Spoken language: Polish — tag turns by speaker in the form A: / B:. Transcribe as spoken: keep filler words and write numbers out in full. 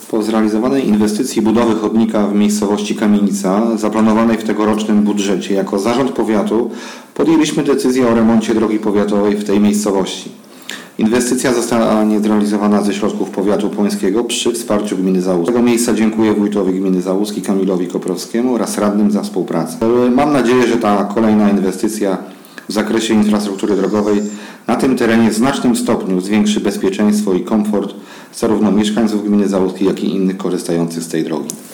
A: Po zrealizowanej inwestycji budowy chodnika w miejscowości Kamienica, zaplanowanej w tegorocznym budżecie, jako zarząd powiatu podjęliśmy decyzję o remoncie drogi powiatowej w tej miejscowości. Inwestycja zostanie zrealizowana ze środków powiatu połańskiego przy wsparciu gminy Załuski. Z tego miejsca dziękuję wójtowi gminy Załuski Kamilowi Koprowskiemu oraz radnym za współpracę. Mam nadzieję, że ta kolejna inwestycja w zakresie infrastruktury drogowej na tym terenie w znacznym stopniu zwiększy bezpieczeństwo i komfort zarówno mieszkańców gminy Załuski, jak i innych korzystających z tej drogi.